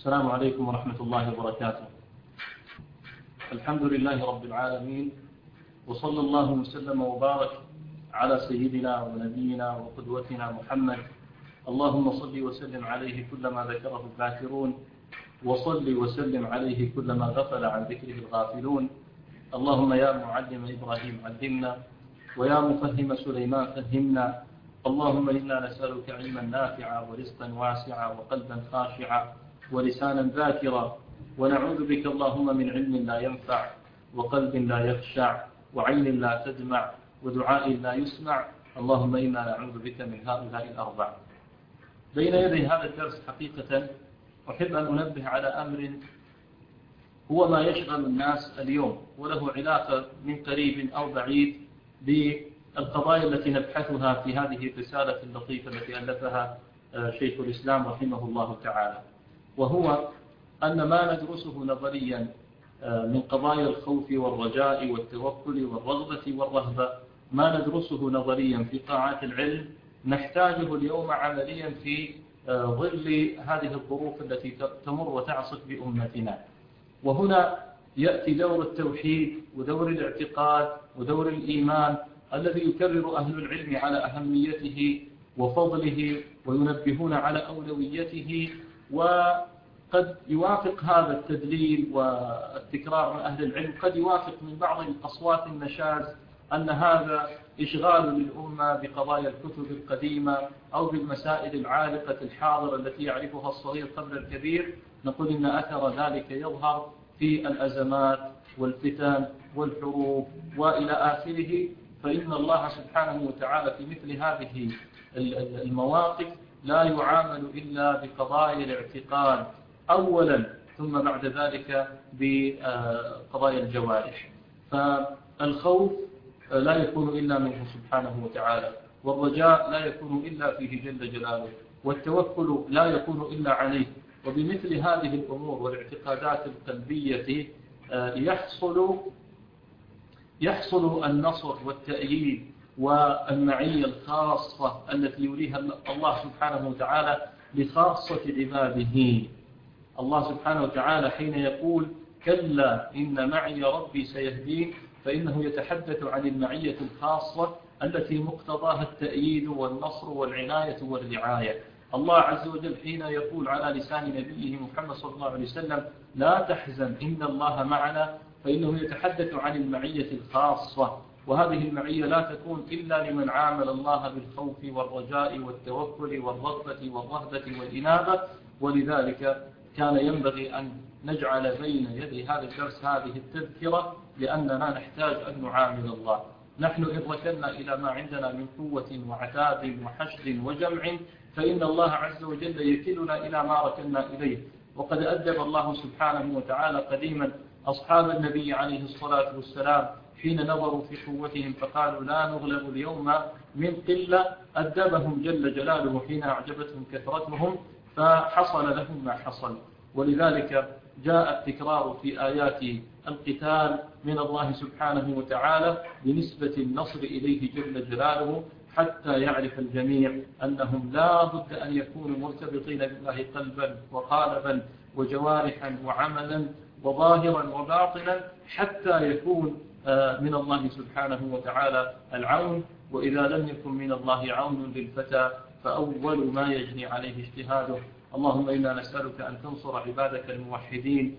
السلام عليكم ورحمة الله وبركاته. الحمد لله رب العالمين، وصلى الله وسلم وبارك على سيدنا ونبينا وقدوتنا محمد. اللهم صل وسلم عليه كلما ذكره الذاكرون، وصل وسلم عليه كلما غفل عن ذكره الغافلون. اللهم يا معلم إبراهيم علمنا، ويا مفهم سليمان فهمنا. اللهم إنا نسألك علما نافعا ورزقا واسعا وقلبا خاشعا ولسانا ذاكرا، ونعوذ بك اللهم من علم لا ينفع وقلب لا يخشع وعين لا تدمع ودعاء لا يسمع. اللهم إنا نعوذ بك من هؤلاء الأربع. بين يدي هذا الدرس حقيقة أحب أن أنبه على أمر هو ما يشغل الناس اليوم، وله علاقة من قريب أو بعيد بالقضايا التي نبحثها في هذه الرسالة اللطيفة التي ألفها شيخ الإسلام رحمه الله تعالى، وهو أن ما ندرسه نظريا من قضايا الخوف والرجاء والتوكل والرغبة والرهبة، ما ندرسه نظريا في قاعات العلم نحتاجه اليوم عمليا في ظل هذه الظروف التي تمر وتعصف بأمتنا. وهنا يأتي دور التوحيد ودور الاعتقاد ودور الإيمان الذي يكرر أهل العلم على أهميته وفضله وينبهون على أولويته. وقد يوافق هذا التدليل والتكرار من أهل العلم، قد يوافق من بعض الأصوات النشاز أن هذا إشغال للأمة بقضايا الكتب القديمة أو بالمسائل العالقة الحاضرة التي يعرفها الصغير قبل الكبير. نقول إن أثر ذلك يظهر في الأزمات والفتن والحروب وإلى آخره. فإن الله سبحانه وتعالى في مثل هذه المواقف لا يعامل إلا بقضايا الاعتقاد أولا، ثم بعد ذلك بقضايا الجوارح. فالخوف لا يكون إلا منه سبحانه وتعالى، والرجاء لا يكون إلا فيه جل جلاله، والتوكل لا يكون إلا عليه. وبمثل هذه الأمور والاعتقادات القلبية يحصل النصر والتأييد والمعية الخاصة التي يريها الله سبحانه وتعالى لخاصة عباده. الله سبحانه وتعالى حين يقول كلا إن معي ربي سيهدين، فإنه يتحدث عن المعية الخاصة التي مقتضاها التأييد والنصر والعناية والرعاية. الله عز وجل حين يقول على لسان نبيه محمد صلى الله عليه وسلم لا تحزن إن الله معنا، فإنه يتحدث عن المعية الخاصة، وهذه المعية لا تكون إلا لمن عامل الله بالخوف والرجاء والتوكل والرغبة والرهبة والإنابة. ولذلك كان ينبغي أن نجعل بين يدي هذا الدرس هذه التذكرة، لأننا نحتاج أن نعامل الله. نحن إن ركنا إلى ما عندنا من قوة وعتاب وحشد وجمع، فإن الله عز وجل يكلنا إلى ما ركنا إليه. وقد أدب الله سبحانه وتعالى قديما أصحاب النبي عليه الصلاة والسلام حين نظروا في قوتهم فقالوا لا نغلب اليوم من قلة. أدبهم جل جلاله حين أعجبتهم كثرتهم فحصل لهم ما حصل. ولذلك جاء التكرار في آيات القتال من الله سبحانه وتعالى بنسبة النصر إليه جل جلاله، حتى يعرف الجميع أنهم لا بد أن يكونوا مرتبطين بالله قلبا وقالبا وجوارحا وعملا وظاهرا وباطنا، حتى يكون من الله سبحانه وتعالى العون. وإذا لم يكن من الله عون للفتى فأول ما يجني عليه اجتهاده. اللهم إنا نسألك أن تنصر عبادك الموحدين،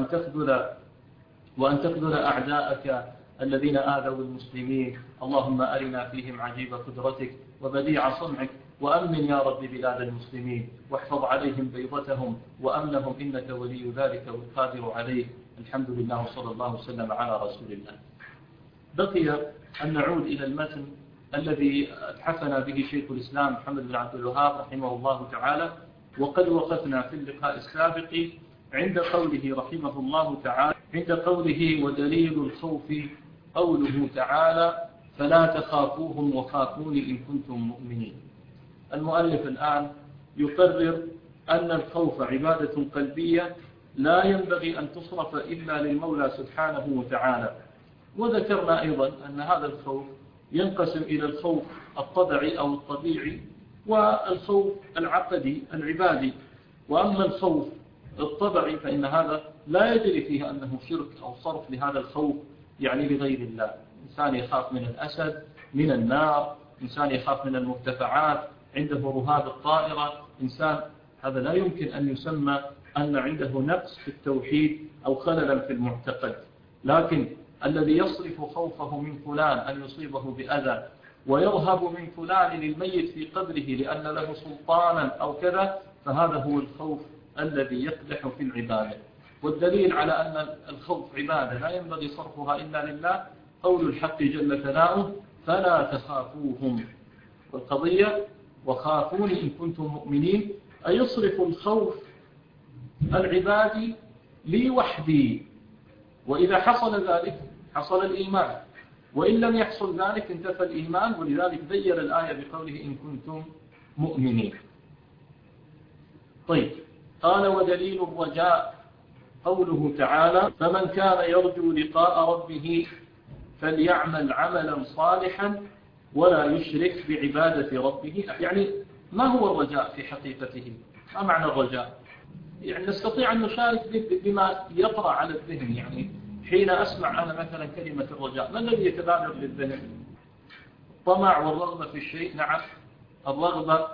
وأن تخذل أعداءك الذين آذوا المسلمين. اللهم أرنا فيهم عجيب قدرتك وبديع صنعك، وأمن يا رب بلاد المسلمين، واحفظ عليهم بيضتهم وأمنهم، إنك ولي ذلك والقادر عليه. الحمد لله وصلى الله وسلم على رسول الله. بقي أن نعود إلى المتن الذي أتحفنا به شيخ الإسلام محمد بن عبد الوهاب رحمه الله تعالى. وقد وقفنا في اللقاء السابق عند قوله رحمه الله تعالى، عند قوله ودليل الخوف قوله تعالى فلا تخافوهم وخافوني إن كنتم مؤمنين. المؤلف الآن يقرر أن الخوف عبادة قلبية لا ينبغي أن تصرف إلا للمولى سبحانه وتعالى. وذكرنا أيضا أن هذا الخوف ينقسم إلى الخوف الطبيعي أو الطبيعي والخوف العقدي العبادي. وأما الخوف الطبعي فإن هذا لا يجري فيه أنه شرك أو صرف لهذا الخوف يعني لغير الله. إنسان يخاف من الأسد، من النار، إنسان يخاف من المرتفعات، عنده رهاب الطائرة، إنسان هذا لا يمكن أن يسمى أن عنده نقص في التوحيد أو خللا في المعتقد. لكن الذي يصرف خوفه من فلان أن يصيبه بأذى ويرهب من فلان للميت في قبره لأن له سلطانا أو كذا، فهذا هو الخوف الذي يقدح في العبادة. والدليل على أن الخوف عبادة لا ينبغي صرفها إلا لله قول الحق جل ثناؤه فلا تخافوهم. والقضية وخافوني إن كنتم مؤمنين، أي يصرف الخوف العبادي لي وحدي، وإذا حصل ذلك حصل الإيمان، وإن لم يحصل ذلك انتفى الإيمان. ولذلك بين الآية بقوله إن كنتم مؤمنين. طيب، قال ودليل الرجاء قوله تعالى فمن كان يرجو لقاء ربه فليعمل عملا صالحا ولا يشرك بعبادة ربه. يعني ما هو الرجاء في حقيقته؟ ما معنى الرجاء؟ يعني نستطيع أن نشارك بما يطرأ على الذهن. يعني حين أسمع أنا مثلا كلمة الرجاء، ما الذي يتبادر للذهن؟ الطمع والرغبة في الشيء. نعم، الرغبة،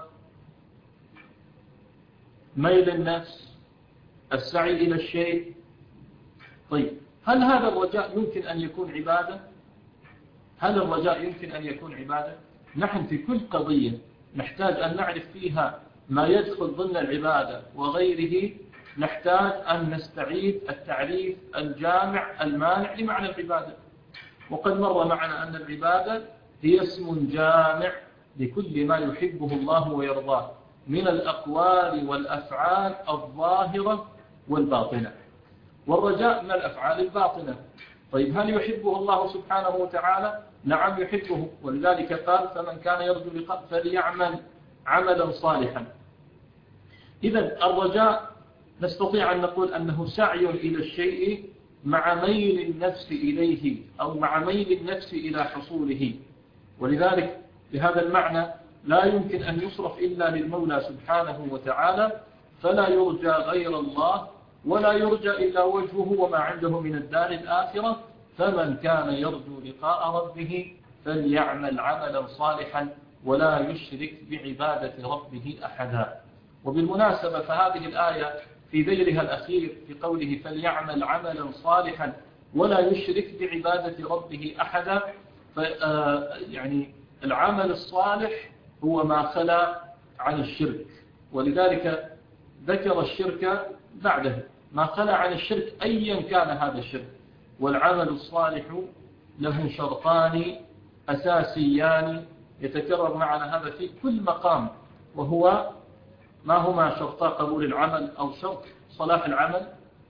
ميل النفس، السعي إلى الشيء. طيب، هل هذا الرجاء يمكن أن يكون عبادة؟ هل الرجاء يمكن أن يكون عبادة؟ نحن في كل قضية نحتاج أن نعرف فيها ما يدخل ضمن العبادة وغيره، نحتاج أن نستعيد التعريف الجامع المانع لمعنى العبادة. وقد مر معنا أن العبادة هي اسم جامع لكل ما يحبه الله ويرضاه من الأقوال والأفعال الظاهرة والباطنة، والرجاء من الأفعال الباطنة. طيب، هل يحبه الله سبحانه وتعالى؟ نعم يحبه، ولذلك قال فمن كان يرجو لقاء فليعمل عملا صالحا. إذن الرجاء نستطيع أن نقول أنه سعي إلى الشيء مع ميل النفس إليه أو مع ميل النفس إلى حصوله. ولذلك بهذا المعنى لا يمكن أن يصرف إلا للمولى سبحانه وتعالى، فلا يرجى غير الله ولا يرجى إلا وجهه وما عنده من الدار الآخرة. فمن كان يرجو لقاء ربه فليعمل عملا صالحا ولا يشرك بعبادة ربه أحدا. وبالمناسبة فهذه الآية في ذيلها الأخير في قوله فليعمل عملا صالحا ولا يشرك بعبادة ربه أحدا، يعني العمل الصالح هو ما خلا عن الشرك، ولذلك ذكر الشرك بعده، ما خلا عن الشرك أيا كان هذا الشرك. والعمل الصالح له شرطان أساسيان يتكرر معنا هذا في كل مقام، وهو ما هما شرطا قبول العمل أو شرط صلاح العمل؟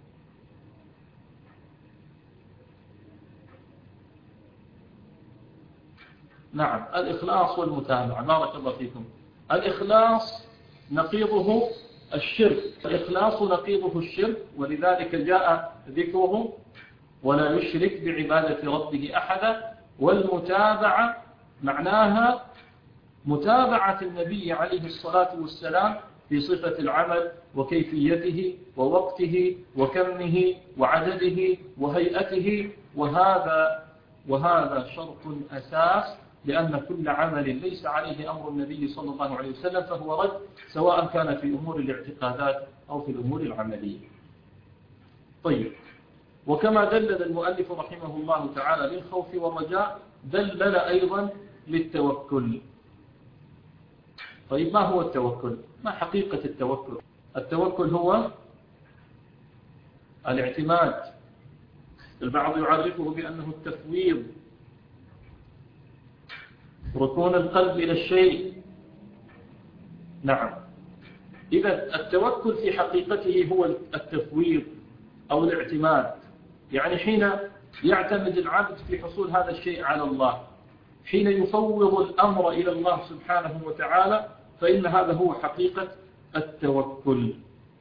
نعم، الإخلاص والمتابعة. بارك الله فيكم. الإخلاص نقيضه الشرك، الإخلاص نقيضه الشرك، ولذلك جاء ذكره ولا يشرك بعبادة ربه أحدا. والمتابعة معناها متابعة النبي عليه الصلاة والسلام في صفة العمل وكيفيته ووقته وكمه وعدده وهيئته، وهذا شرط أساس، لأن كل عمل ليس عليه أمر النبي صلى الله عليه وسلم فهو رد، سواء كان في أمور الاعتقادات أو في الأمور العملية. طيب، وكما دلل المؤلف رحمه الله تعالى للخوف والرجاء دلل أيضا للتوكل. طيب، ما هو التوكل؟ ما حقيقة التوكل؟ التوكل هو الاعتماد، البعض يعرفه بأنه التفويض، ركون القلب إلى الشيء. نعم، إذا التوكل في حقيقته هو التفويض أو الاعتماد، يعني حين يعتمد العبد في حصول هذا الشيء على الله، حين يفوض الأمر إلى الله سبحانه وتعالى، فإن هذا هو حقيقة التوكل.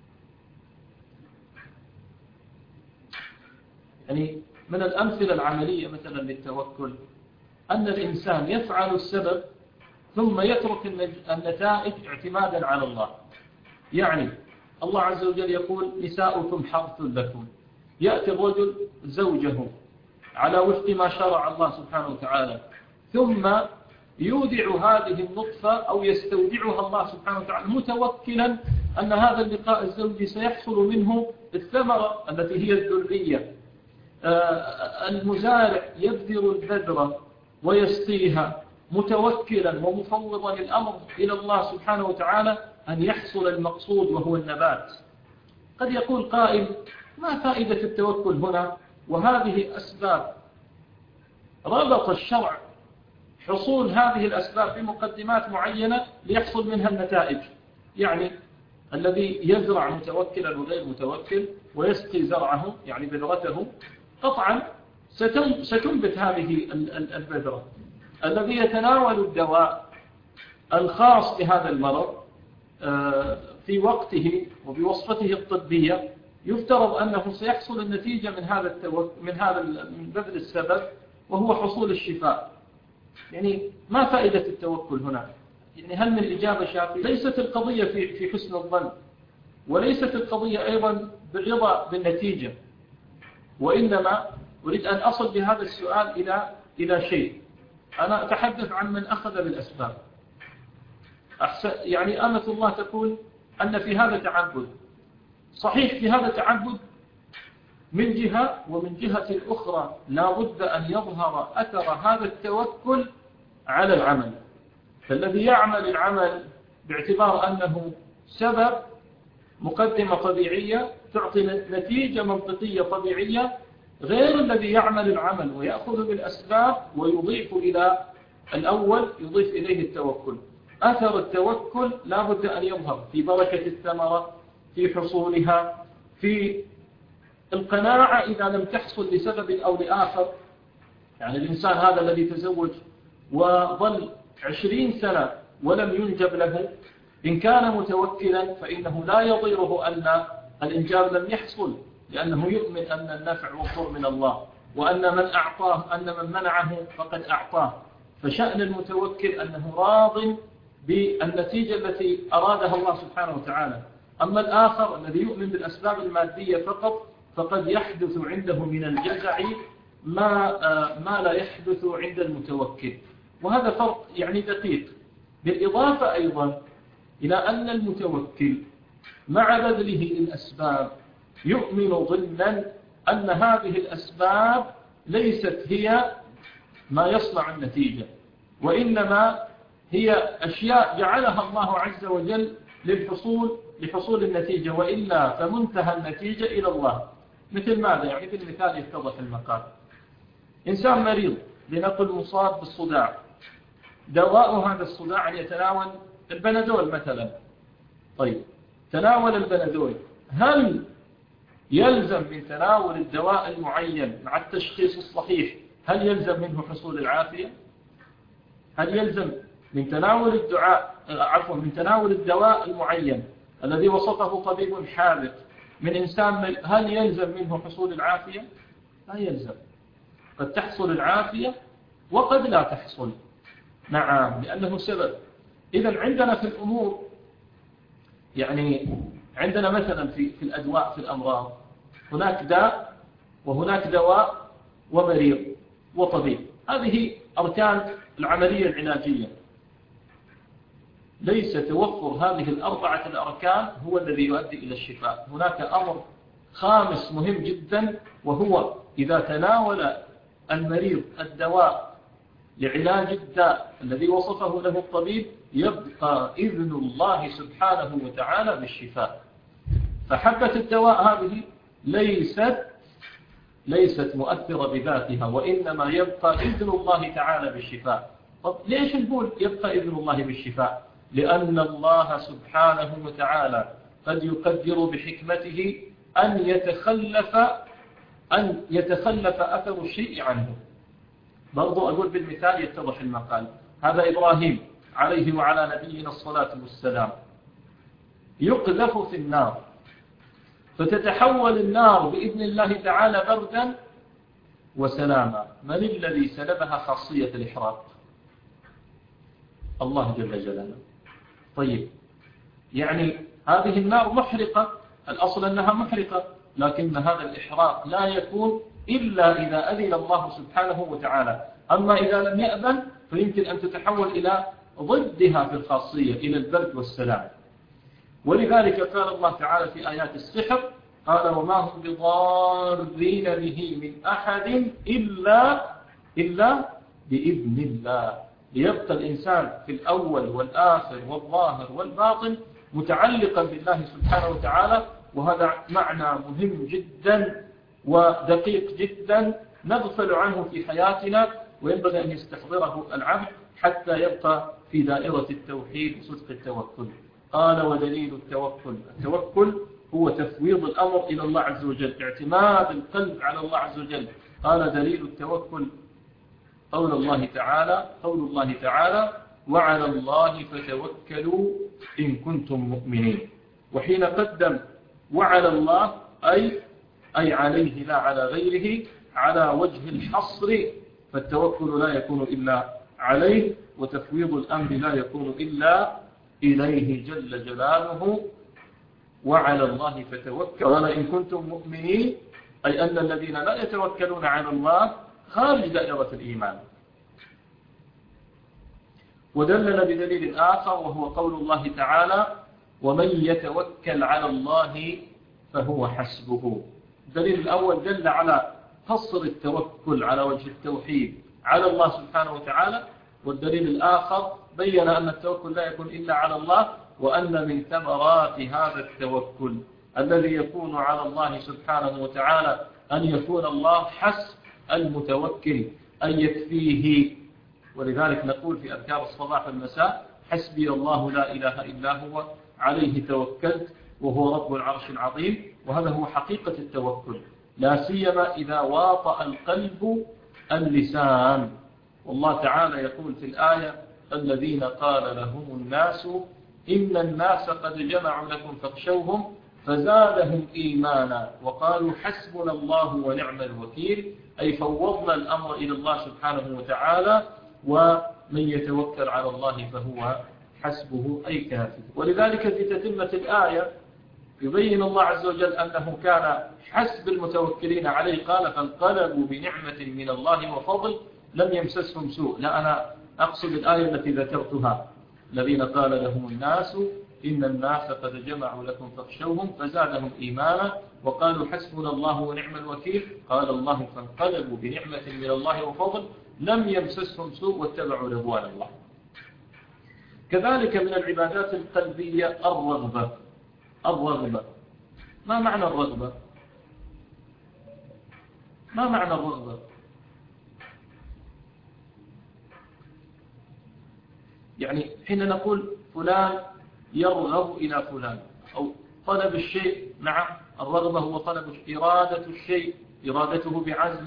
يعني من الأمثلة العملية مثلا للتوكل أن الإنسان يفعل السبب ثم يترك النتائج اعتمادا على الله. يعني الله عز وجل يقول نساؤكم حرث لكم. يأتي الرجل زوجه على وفق ما شرع الله سبحانه وتعالى، ثم يودع هذه النطفة أو يستودعها الله سبحانه وتعالى متوكلا أن هذا اللقاء الزوجي سيحصل منه الثمرة التي هي الذرية. المزارع يبذر البذرة ويسقيها متوكلا ومفوضا الأمر إلى الله سبحانه وتعالى أن يحصل المقصود وهو النبات. قد يقول قائل: ما فائدة التوكل هنا وهذه أسباب؟ ربط الشرع حصول هذه الأسباب بمقدمات معينة ليحصل منها النتائج. يعني الذي يزرع متوكلا وغير متوكل ويسقي زرعه يعني بذرته قطعا ستنبت هذه البذرة. الذي يتناول الدواء الخاص بهذا المرض في وقته وبوصفته الطبية يفترض أنه سيحصل النتيجة من هذا بذل السبب وهو حصول الشفاء. يعني ما فائدة التوكل هنا؟ يعني هل من إجابة شافية؟ ليست القضية في حسن الظن، وليست القضية أيضا بالرضا بالنتيجة، وإنما أريد أن أصل بهذا السؤال إلى شيء. أنا أتحدث عن من أخذ بالأسباب. يعني أمة الله تقول أن في هذا تعبد. صحيح، في هذا تعبد من جهة، ومن جهة أخرى لا بد أن يظهر أثر هذا التوكل على العمل. فالذي يعمل العمل باعتبار أنه سبب، مقدمة طبيعية تعطي نتيجة منطقية طبيعية، غير الذي يعمل العمل ويأخذ بالأسباب ويضيف إلى الأول، يضيف إليه التوكل. أثر التوكل لا بد أن يظهر في بركة الثمرة، في حصولها، في القناعة إذا لم تحصل لسبب أو لآخر. يعني الإنسان هذا الذي تزوج وظل 20 سنة ولم ينجب له، إن كان متوكلا فإنه لا يضيره أن الإنجاب لم يحصل، لأنه يؤمن أن النفع والضر من الله، وأن من أعطاه، أن من منعه فقد أعطاه. فشأن المتوكل أنه راض بالنتيجة التي أرادها الله سبحانه وتعالى. أما الآخر الذي يؤمن بالأسباب المادية فقط، فقد يحدث عنده من الجزع ما لا يحدث عند المتوكل. وهذا فرق يعني دقيق. بالإضافة أيضا إلى أن المتوكل مع بذله الأسباب يؤمن ضمنا أن هذه الأسباب ليست هي ما يصنع النتيجة، وإنما هي أشياء جعلها الله عز وجل لحصول النتيجة، وإلا فمنتهى النتيجة إلى الله. مثل ماذا؟ يعني بالمثال يتضح المقال. إنسان مريض لنقل مصاب بالصداع، دواء هذا الصداع أن يتناول البنادول مثلا. طيب، تناول البنادول، هل يلزم من تناول الدواء المعين مع التشخيص الصحيح هل يلزم منه حصول العافية؟ هل يلزم من تناول الدواء المعين الذي وصفه طبيب حاذق من إنسان، هل يلزم منه حصول العافية؟ لا يلزم. قد تحصل العافية وقد لا تحصل، نعم، لأنه سبب. إذن عندنا في الأمور، يعني عندنا مثلا في الأدواء، في الأمراض، هناك داء وهناك دواء ومريض وطبيب. هذه أركان العملية العلاجية. ليس توفر هذه الأربعة الأركان هو الذي يؤدي إلى الشفاء. هناك أمر خامس مهم جدا، وهو إذا تناول المريض الدواء لعلاج الداء الذي وصفه له الطبيب، يبقى إذن الله سبحانه وتعالى بالشفاء. فحبة الدواء هذه ليست مؤثرة بذاتها، وإنما يبقى إذن الله تعالى بالشفاء. طب ليش نقول يبقى إذن الله بالشفاء؟ لأن الله سبحانه وتعالى قد يقدر بحكمته أن يتخلف أثر الشيء عنه. برضو أقول بالمثال يتضح المقال. هذا إبراهيم عليه وعلى نبينا الصلاة والسلام يقذف في النار، فتتحول النار بإذن الله تعالى بردا وسلاما. من الذي سلبها خاصية الإحراق؟ الله جل جلاله. طيب، يعني هذه النار محرقة، الأصل أنها محرقة، لكن هذا الإحراق لا يكون إلا إذا أذن الله سبحانه وتعالى. أما إذا لم يأذن فيمكن أن تتحول إلى ضدها في الخاصية، إلى البرد والسلام. ولذلك قال الله تعالى في آيات السحر قال وما هم بضارين به من أحد إلا بإذن الله، ليبقى الإنسان في الأول والآخر والظاهر والباطن متعلقا بالله سبحانه وتعالى. وهذا معنى مهم جدا ودقيق جدا نغفل عنه في حياتنا، وينبغي أن يستحضره العبد حتى يبقى في دائرة التوحيد وصدق التوكل. قال ودليل التوكل هو تفويض الأمر إلى الله عز وجل، اعتماد القلب على الله عز وجل. قال دليل التوكل قول الله تعالى وعلى الله فتوكلوا إن كنتم مؤمنين. وحين قدم وعلى الله أي عليه لا على غيره على وجه الحصر، فالتوكل لا يكون إلا عليه، وتفويض الأمر لا يكون إلا إليه جل جلاله. وعلى الله فتوكل قال إن كنتم مؤمنين، أي أن الذين لا يتوكلون على الله خارج دائرة الإيمان. ودلل بدليل آخر وهو قول الله تعالى ومن يتوكل على الله فهو حسبه. الدليل الأول دل على قصر التوكل على وجه التوحيد على الله سبحانه وتعالى، والدليل الآخر بين أن التوكل لا يكون إلا على الله، وأن من ثمرات هذا التوكل الذي يكون على الله سبحانه وتعالى أن يكون الله حسب المتوكل، أن يكفيه. ولذلك نقول في أذكار الصباح والمساء حسبي الله لا إله إلا هو عليه توكلت وهو رب العرش العظيم. وهذا هو حقيقة التوكل، لا سيما إذا واطأ القلب اللسان. والله تعالى يقول في الآية الذين قال لهم الناس إن الناس قد جمعوا لكم فاخشوهم فزادهم إيمانا وقالوا حسبنا الله ونعم الوكيل، أي فوضنا الأمر إلى الله سبحانه وتعالى، ومن يتوكل على الله فهو حسبه أي كافي. ولذلك في تتمة الآية يبين الله عز وجل أنه كان حسب المتوكلين عليه، قال فانقلبوا بنعمة من الله وفضل لم يمسسهم سوء. لا، أنا أقصد الآية التي ذكرتها الذين قال لهم الناس إن الناس قد جمعوا لكم فاخشوهم فزادهم إيمانا وقالوا حسبنا الله ونعم الوكيل. قال الله فانقلبوا بنعمة من الله وفضل لم يمسسهم سوء واتبعوا رضوان الله. كذلك من العبادات القلبية الرغبة. ما معنى الرغبة؟ ما معنى الرغبة؟ يعني حين نقول فلان يرغب إلى فلان أو طلب الشيء، نعم الرغبة هو طلب إرادة الشيء، إرادته بعزم،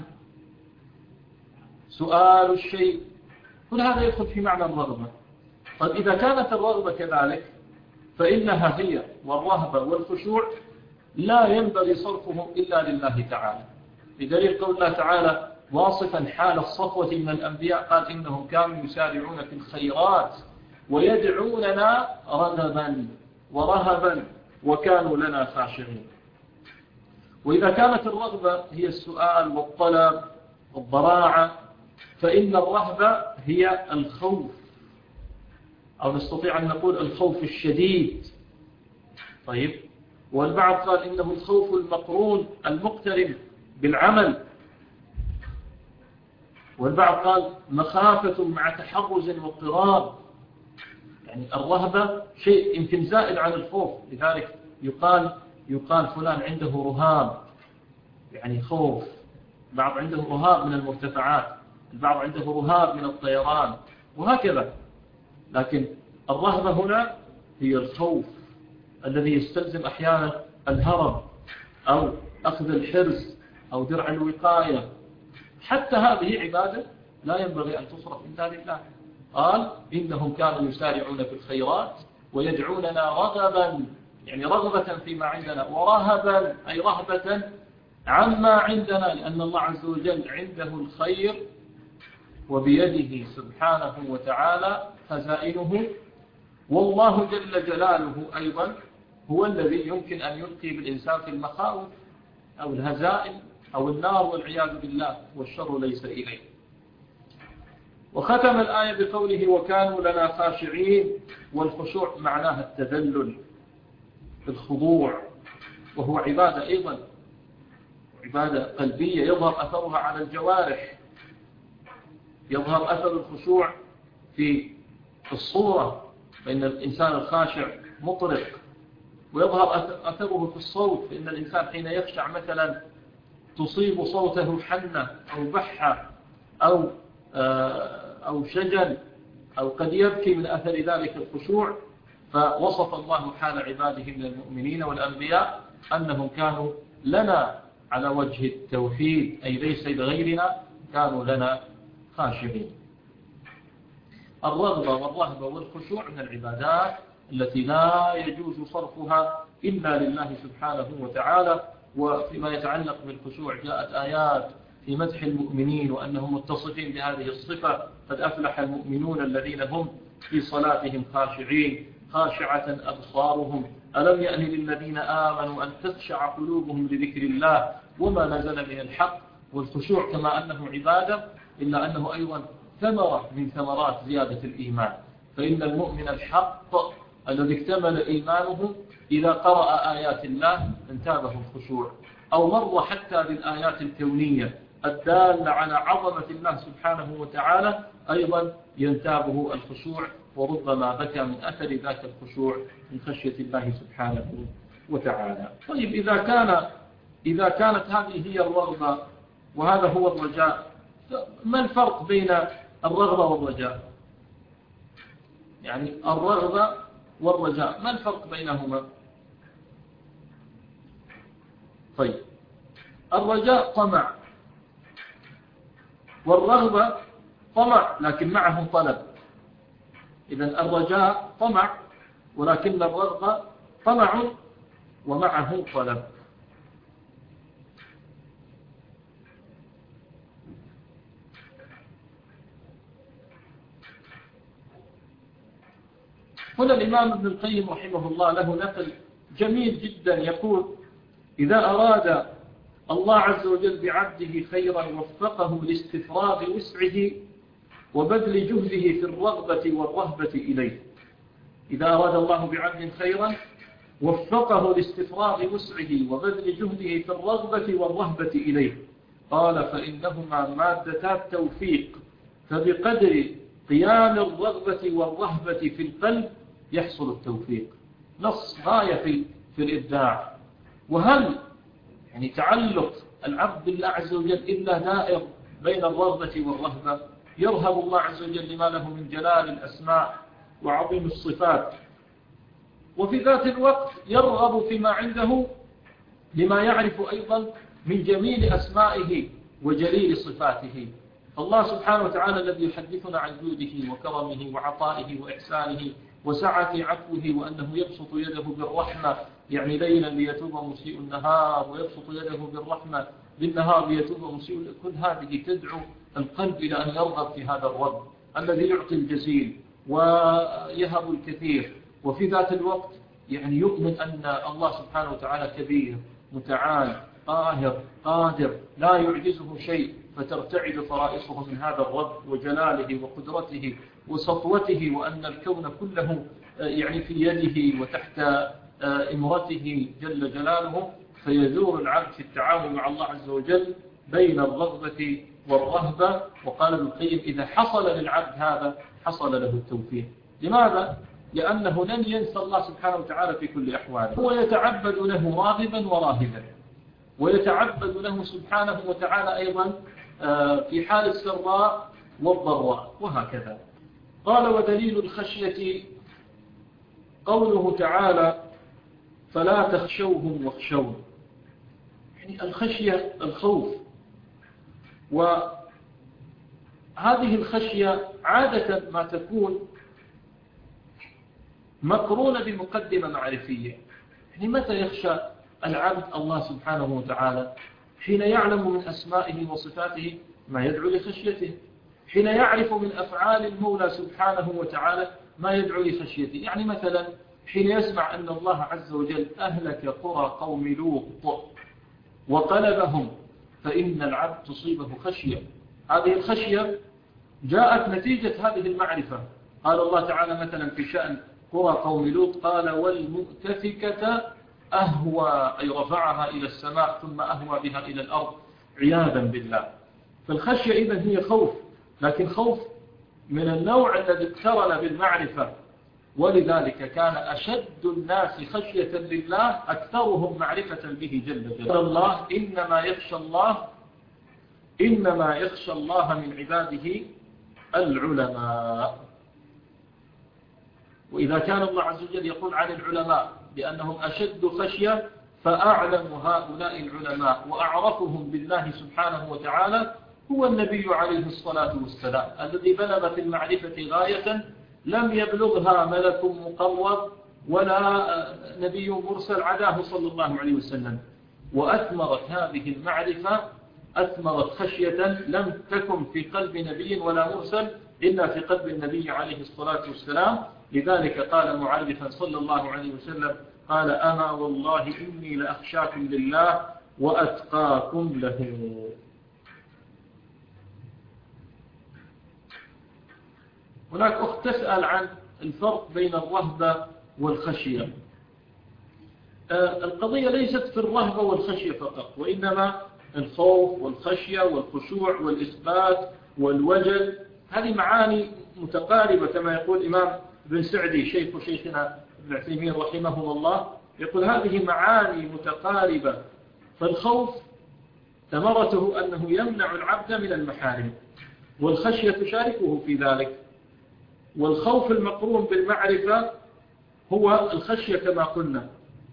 سؤال الشيء، كل هذا يدخل في معنى الرغبة. طيب إذا كانت الرغبة كذلك فإنها هي والرهبة والخشوع لا ينبغي صرفهم إلا لله تعالى، بدليل قول الله تعالى واصفا حال الصفوة من الأنبياء قال إنهم كانوا يسارعون في الخيرات ويدعوننا رغبا ورهبا وكانوا لنا خاشعين. وإذا كانت الرغبة هي السؤال والطلب والضراعة، فإن الرهبة هي الخوف، أو نستطيع أن نقول الخوف الشديد. طيب، والبعض قال إنه الخوف المقرون المقترن بالعمل، والبعض قال مخافة مع تحرز واضطراب. يعني الرهبة شيء يمكن زائد عن الخوف، لذلك يقال فلان عنده رهاب، يعني خوف. البعض عنده رهاب من المرتفعات، البعض عنده رهاب من الطيران، وهكذا. لكن الرهبة هنا هي الخوف الذي يستلزم أحيانا الهرب أو أخذ الحرز أو درع الوقاية. حتى هذه عبادة لا ينبغي أن تصرف إلا لله. قال إنهم كانوا يسارعون في الخيرات ويدعوننا رغبا، يعني رغبة فيما عندنا، ورهبا أي رهبة عما عندنا، لأن الله عز وجل عنده الخير وبيده سبحانه وتعالى خزائنه. والله جل جلاله أيضا هو الذي يمكن أن يلقي بالإنسان في المخاوف أو الهزائم أو النار والعياذ بالله، والشر ليس إليه. وختم الآية بقوله وكانوا لنا خاشعين، والخشوع معناها التذلل، الخضوع، وهو عبادة أيضا، عبادة قلبية يظهر أثرها على الجوارح. يظهر أثر الخشوع في الصورة، فإن الإنسان الخاشع مطرق، ويظهر أثره في الصوت، فإن الإنسان حين يخشع مثلا تصيب صوته حنة أو بحة أو شجن، أو قد يبكي من أثر ذلك الخشوع. فوصف الله حال عباده من المؤمنين والأنبياء أنهم كانوا لنا على وجه التوحيد، أي ليس لغيرنا، كانوا لنا خاشعين. الرغبة والرهبة والخشوع من العبادات التي لا يجوز صرفها إلا لله سبحانه وتعالى. وفيما يتعلق بالخشوع جاءت آيات في مدح المؤمنين وأنهم متصفين بهذه الصفة: قد أفلح المؤمنون الذين هم في صلاتهم خاشعين خاشعة أبصارهم ألم يأن للذين آمنوا أن تخشع قلوبهم لذكر الله وما نزل من الحق. والخشوع كما أنه عبادة إلا أنه أيضا ثمرة من ثمرات زيادة الإيمان، فإن المؤمن الحق الذي اكتمل إيمانه إذا قرأ آيات الله انتابه الخشوع، أو مر حتى بالآيات الكونية الدالة على عظمة الله سبحانه وتعالى أيضا ينتابه الخشوع، وربما بكى من أثر ذاك الخشوع من خشية الله سبحانه وتعالى. طيب، إذا كانت هذه هي الرغبة وهذا هو الرجاء، ما الفرق بين الرغبة والرجاء؟ يعني الرغبة والرجاء ما الفرق بينهما؟ طيب، الرجاء طمع، والرغبة طمع لكن معه طلب. إذن الرجاء طمع، ولكن الرغبة طمع ومعه طلب. هنا الإمام ابن القيم رحمه الله له نقل جميل جدا يقول: إذا أراد الله عز وجل بعبده خيرا وفقه لاستفراغ وسعه وبذل جهده في الرغبة والرهبة إليه. إذا أراد الله بعبد خيرا وفقه لاستفراغ وسعه وبذل جهده في الرغبة والرهبة إليه. قال: فإنهما مادتا التوفيق، فبقدر قيام الرغبة والرهبة في القلب يحصل التوفيق. نص غاية في الإبداع. وهل يعني تعلق العبد بالله عز وجل إلا دائر بين الرغبة والرهبة؟ يرهب الله عز وجل لما له من جلال الأسماء وعظيم الصفات، وفي ذات الوقت يرغب فيما عنده لما يعرف أيضا من جميل أسمائه وجليل صفاته. الله سبحانه وتعالى الذي يحدثنا عن جوده وكرمه وعطائه وإحسانه وسعة عفوه، وأنه يبسط يده بالرحمة يعني ليلا ليتوب مسيء النهار، ويبسط يده بالرحمة بالنهار ليتوب مسيء. كل هذه تدعو القلب إلى أن يرغب في هذا الرب الذي يعطي الجزيل ويهب الكثير، وفي ذات الوقت يعني يؤمن أن الله سبحانه وتعالى كبير متعال قاهر قادر لا يعجزه شيء، فترتعد فرائصه من هذا الرب وجلاله وقدرته وسطوته، وأن الكون كله يعني في يده وتحت إمرته جل جلاله. فيزور العبد في التعامل مع الله عز وجل بين الرغبة والرهبة. وقال ابن القيم: إذا حصل للعبد هذا حصل له التوفيق. لماذا؟ لأنه لن ينسى الله سبحانه وتعالى في كل أحواله، هو يتعبد له راغبا وراهبا، ويتعبد له سبحانه وتعالى أيضا في حال السراء والضراء، وهكذا. قال: ودليل الخشية قوله تعالى: فلا تخشوهم واخشون. يعني الخشية الخوف، وهذه الخشية عادة ما تكون مقرونة بمقدمة معرفية. يعني متى يخشى العبد الله سبحانه وتعالى؟ حين يعلم من أسمائه وصفاته ما يدعو لخشيته، حين يعرف من أفعال المولى سبحانه وتعالى ما يدعو لخشيته. يعني مثلا حين يسمع أن الله عز وجل أهلك قرى قوم لوط وقلبهم، فإن العبد تصيبه خشية. هذه الخشية جاءت نتيجة هذه المعرفة. قال الله تعالى مثلا في شأن قرى قوم لوط قال والمؤتفكة أهوى، أي رفعها إلى السماء ثم أهوى بها إلى الأرض عياذا بالله. فالخشية إذن هي خوف، لكن خوف من النوع الذي اقترن بالمعرفة، ولذلك كان أشد الناس خشية لله أكثرهم معرفة به جل جلاله. الله إنما يخشى الله من عباده العلماء. وإذا كان الله عز وجل يقول عن العلماء بأنهم أشد خشية، فأعلم هؤلاء العلماء وأعرفهم بالله سبحانه وتعالى هو النبي عليه الصلاة والسلام، الذي بلغ في المعرفة غاية لم يبلغها ملك مقرب ولا نبي مرسل عداه صلى الله عليه وسلم. وأثمرت هذه المعرفة أثمرت خشية لم تكن في قلب نبي ولا مرسل إلا في قلب النبي عليه الصلاة والسلام. لذلك قال معرفا صلى الله عليه وسلم قال أما والله إني لأخشاكم لله وأتقاكم له. هناك أخت تسأل عن الفرق بين الرهبة والخشية. القضية ليست في الرهبة والخشية فقط، وإنما الخوف والخشية والخشوع والإثبات والوجل، هذه معاني متقاربة كما يقول الإمام بن سعدي شيخنا ابن عثيمين رحمه الله، يقول هذه معاني متقاربة. فالخوف ثمرته أنه يمنع العبد من المحارم، والخشية تشاركه في ذلك. والخوف المقرون بالمعرفة هو الخشية كما قلنا.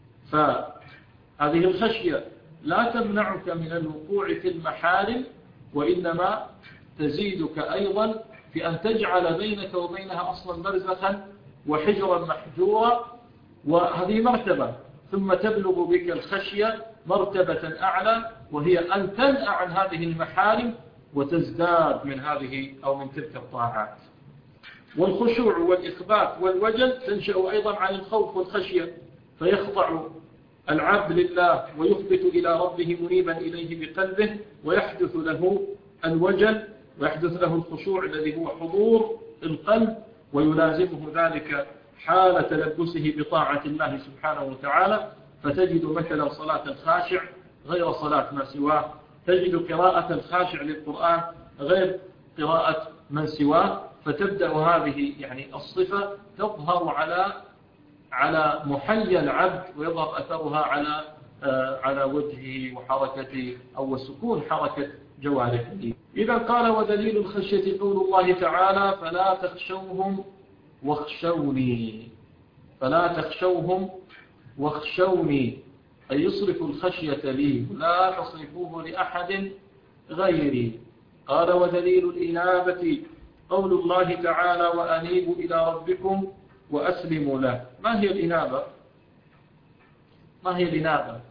فهذه الخشية لا تمنعك من الوقوع في المحارم، وإنما تزيدك أيضا في أن تجعل بينك وبينها أصلا برزخا وحجرا محجورا، وهذه مرتبة. ثم تبلغ بك الخشية مرتبة أعلى، وهي أن تنأى عن هذه المحارم وتزداد من هذه أو من تلك الطاعات. والخشوع والإخبات والوجل تنشأ أيضا عن الخوف والخشية، فيخضع العبد لله ويخبت إلى ربه منيبا إليه بقلبه، ويحدث له الوجل ويحدث له الخشوع الذي هو حضور القلب، ويلازمه ذلك حال تلبسه بطاعة الله سبحانه وتعالى. فتجد مثلا صلاة الخاشع غير صلاة ما سواه، تجد قراءة الخاشع للقرآن غير قراءة من سواه. فتبدأ هذه يعني الصفة تظهر على محيا العبد، ويظهر أثرها على وجهه وحركته أو سكون حركة جوارحه. إذا قال ودليل الخشية قول الله تعالى فلا تخشوهم واخشوني. فلا تخشوهم واخشوني، أي يصرف الخشية لي لا تصرفوه لأحد غيري. قال ودليل الإنابة قول الله تعالى وأنيبوا إلى ربكم وأسلموا له. ما هي الإنابة؟ ما هي الإنابة؟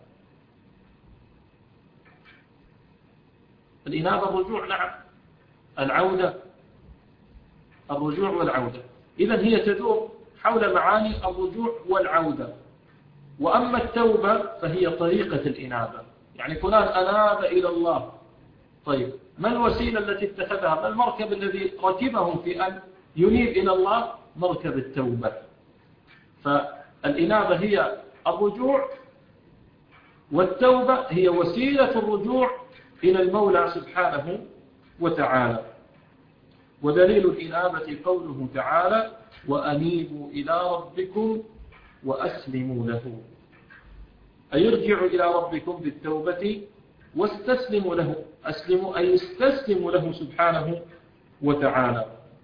الإنابة الرجوع، نعم، العودة، الرجوع والعودة. إذن هي تدور حول معاني الرجوع والعودة. وأما التوبة فهي طريقة الإنابة، يعني فلان أناب إلى الله. طيب ما الوسيلة التي اتخذها؟ ما المركب الذي ركبه في أن ينيب إلى الله؟ مركب التوبة. فالإنابة هي الرجوع، والتوبة هي وسيلة الرجوع إلى المولى سبحانه وتعالى. ودليل الإنابة قوله تعالى وأنيبوا إلى ربكم وأسلموا له، أي يرجعوا إلى ربكم بالتوبة واستسلموا له. أسلموا أي استسلموا له سبحانه وتعالى.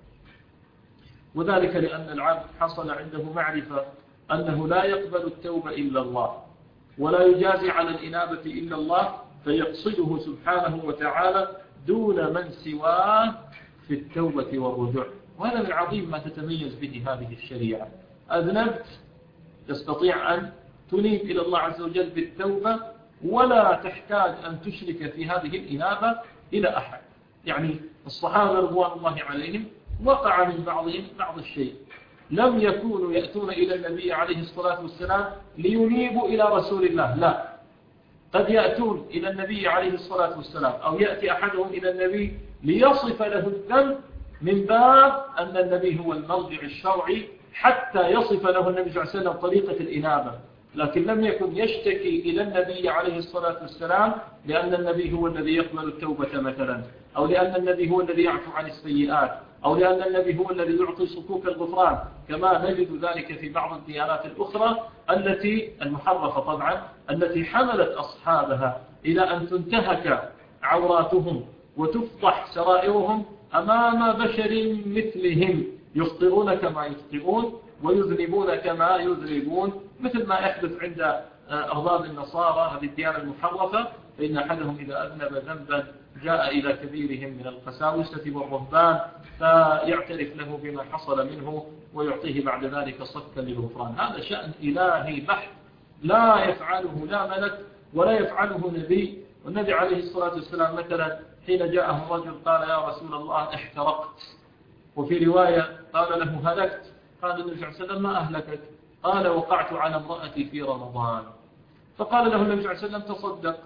وذلك لأن العبد حصل عنده معرفة أنه لا يقبل التوبة إلا الله، ولا يجازي على الإنابة إلا الله، فيقصده سبحانه وتعالى دون من سواه في التوبة والرجوع. وهذا من عظيم ما تتميز به هذه الشريعة. أذنبت تستطيع أن تنيب إلى الله عز وجل بالتوبة، ولا تحتاج أن تشرك في هذه الإنابة إلى أحد. يعني الصحابة رضوان الله عليهم وقع من بعضهم بعض الشيء، لم يكونوا يأتون إلى النبي عليه الصلاة والسلام لينيبوا إلى رسول الله، لا، قد يأتون إلى النبي عليه الصلاة والسلام أو يأتي أحدهم إلى النبي ليصف له الذنب من باب أن النبي هو المرجع الشرعي حتى يصف له النبي صلى الله عليه وسلم طريقة الإنابة، لكن لم يكن يشتكي إلى النبي عليه الصلاة والسلام لأن النبي هو الذي يقبل التوبة مثلا، أو لأن النبي هو الذي يعفو عن السيئات، أو لأن النبي هو الذي يعطي صكوك الغفران، كما نجد ذلك في بعض الديانات الأخرى التي المحرفة طبعا التي حملت أصحابها إلى أن تنتهك عوراتهم وتفضح سرائرهم أمام بشر مثلهم، يخطئون كما يخطئون ويذنبون كما يذنبون، مثل ما يحدث عند أغضاب النصارى هذه الديانة المحرفة، فإن أحدهم إذا أذنب ذنبا جاء إلى كبيرهم من القساوسة والرهبان فيعترف له بما حصل منه ويعطيه بعد ذلك صكا للغفران. هذا شأن إلهي بحت لا يفعله لا ملك ولا يفعله نبي. والنبي عليه الصلاة والسلام مثلا حين جاءه رجل قال يا رسول الله احترقت، وفي رواية قال له هلكت، قال النبي صلى الله عليه وسلم ما أهلكك؟ قال وقعت على امرأتي في رمضان. فقال له النبي صلى الله عليه وسلم تصدق،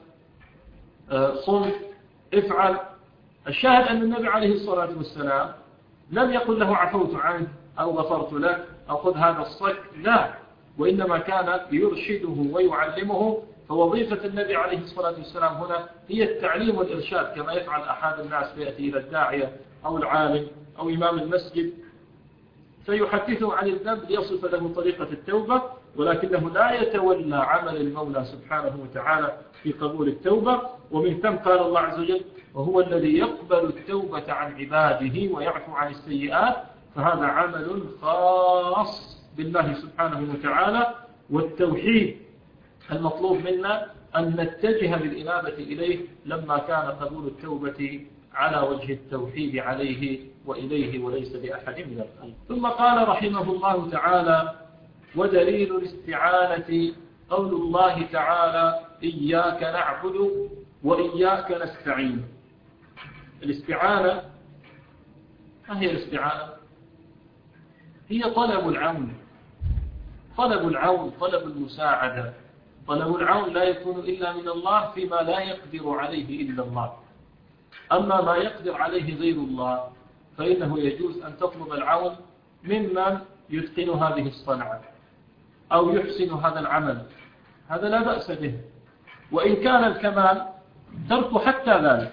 صم، افعل. الشاهد أن النبي عليه الصلاة والسلام لم يقل له عفوت عنه أو غفرت لك أو خذ هذا الصك، لا، وإنما كان يرشده ويعلمه. فوظيفة النبي عليه الصلاة والسلام هنا هي التعليم والإرشاد، كما يفعل أحد الناس فيأتي إلى الداعية أو العالم أو إمام المسجد فيحدثه عن الذنب ليصف له طريقة التوبة، ولكنه لا يتولى عمل المولى سبحانه وتعالى في قبول التوبة. ومن ثم قال الله عز وجل وهو الذي يقبل التوبة عن عباده ويعفو عن السيئات، فهذا عمل خاص بالله سبحانه وتعالى. والتوحيد المطلوب منا أن نتجه بالإنابة إليه لما كان قبول التوبة على وجه التوحيد عليه وإليه وليس لأحد من الخلق. ثم قال رحمه الله تعالى ودليل الاستعانة قول الله تعالى إياك نعبد وإياك نستعين. الاستعانة ما هي الاستعانة؟ هي طلب العون، طلب العون، طلب المساعدة. طلب العون لا يكون إلا من الله فيما لا يقدر عليه إلا الله، أما ما يقدر عليه غير الله فإنه يجوز أن تطلب العون ممن يتقن هذه الصنعة أو يحسن هذا العمل، هذا لا بأس به، وإن كان الكمال ترك حتى ذلك،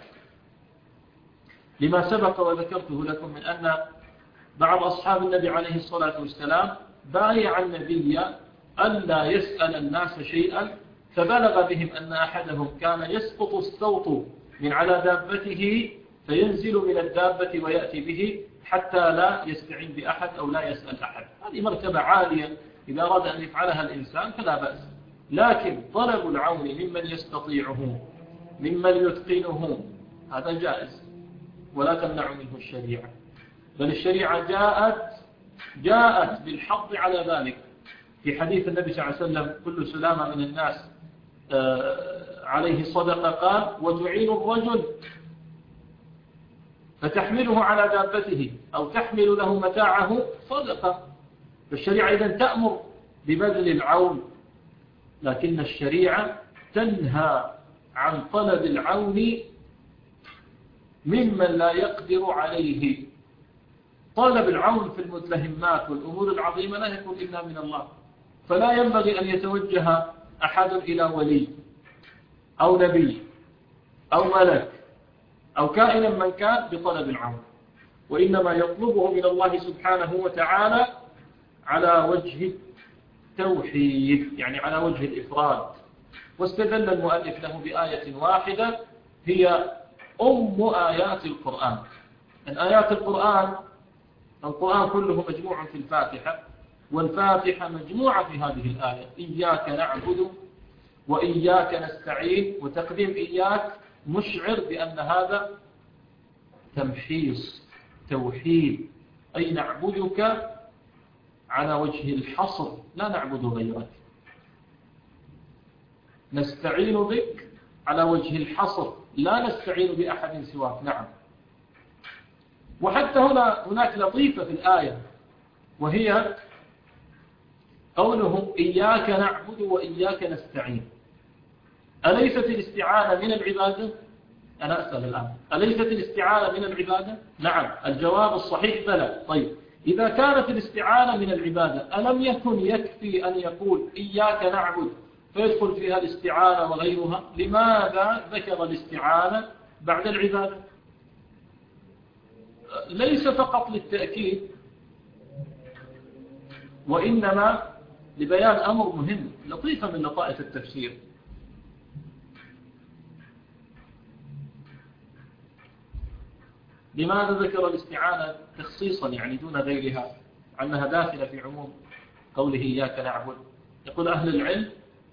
لما سبق وذكرته لكم من أن بعض أصحاب النبي عليه الصلاة والسلام بايع النبي ألا يسأل الناس شيئا، فبلغ بهم أن أحدهم كان يسقط الصوت من على دابته فينزل من الدابة ويأتي به حتى لا يستعين بأحد أو لا يسأل أحد. هذه مرتبة عالية إذا أراد أن يفعلها الإنسان فلا بأس، لكن طلب العون ممن يستطيعه ممن يتقنه هذا جائز ولا تمنع منه الشريعة، بل الشريعة جاءت بالحظ على ذلك. في حديث النبي صلى الله عليه وسلم كل سلامة من الناس عليه صدقة، قال وتعين الرجل فتحمله على دابته أو تحمل له متاعه صدقة. فالشريعة إذن تأمر ببذل العون، لكن الشريعة تنهى عن طلب العون ممن لا يقدر عليه. طلب العون في المتلهمات والأمور العظيمة لا يكون إلا من الله، فلا ينبغي أن يتوجه أحد إلى ولي أو نبي أو ملك أو كائنا من كان بطلب العون، وإنما يطلبه من الله سبحانه وتعالى على وجه التوحيد، يعني على وجه الإفراد. واستدل المؤلف له بآية واحدة هي أم آيات القرآن. من آيات القرآن كله مجموع في الفاتحة، والفاتحة مجموعة في هذه الآية إياك نعبد وإياك نستعين، وتقديم إياك مشعر بأن هذا تمحيص توحيد، أي نعبدك على وجه الحصر لا نعبد غيرك، نستعين بك على وجه الحصر لا نستعين بأحد سواك. نعم. وحتى هناك لطيفة في الآية، وهي قوله إياك نعبد وإياك نستعين، أليست الاستعانة من العبادة؟ أنا أسأل الآن، أليست الاستعانة من العبادة؟ نعم، الجواب الصحيح بلى. طيب إذا كانت الاستعانة من العبادة، ألم يكن يكفي أن يقول إياك نعبد فيدخل فيها الاستعانة وغيرها؟ لماذا ذكر الاستعانة بعد العبادة؟ ليس فقط للتأكيد، وإنما لبيان أمر مهم لطيفة من لطائف التفسير. لماذا ذكر الاستعانة تخصيصا يعني دون غيرها، عنها داخلة في عموم قوله إياك نعبد؟ يقول أهل العلم